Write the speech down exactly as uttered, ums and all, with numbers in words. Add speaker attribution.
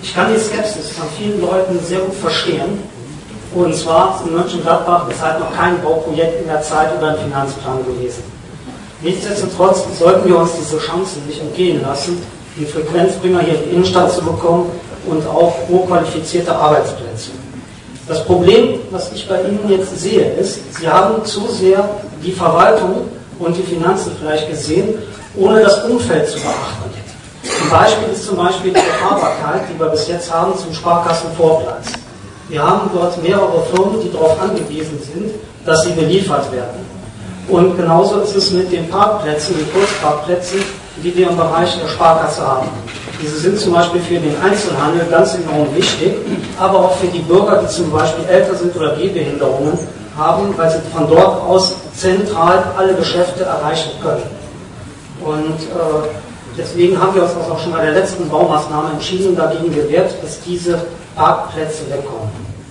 Speaker 1: Ich kann die Skepsis von vielen Leuten sehr gut verstehen. Und zwar in Mönchengladbach ist halt noch kein Bauprojekt in der Zeit oder ein Finanzplan gewesen. Nichtsdestotrotz sollten wir uns diese Chancen nicht entgehen lassen, die Frequenzbringer hier in die Innenstadt zu bekommen und auch hochqualifizierte Arbeitsplätze. Das Problem, was ich bei Ihnen jetzt sehe, ist, Sie haben zu sehr die Verwaltung und die Finanzen vielleicht gesehen, ohne das Umfeld zu beachten. Ein Beispiel ist zum Beispiel die Erfahrbarkeit, die wir bis jetzt haben zum Sparkassenvorplatz. Wir haben dort mehrere Firmen, die darauf angewiesen sind, dass sie beliefert werden. Und genauso ist es mit den Parkplätzen, den Kurzparkplätzen, die wir im Bereich der Sparkasse haben. Diese sind zum Beispiel für den Einzelhandel ganz enorm wichtig, aber auch für die Bürger, die zum Beispiel älter sind oder Gehbehinderungen haben, weil sie von dort aus zentral alle Geschäfte erreichen können. Und äh, deswegen haben wir uns auch schon bei der letzten Baumaßnahme entschieden, dagegen gewehrt, dass diese Parkplätze wegkommen.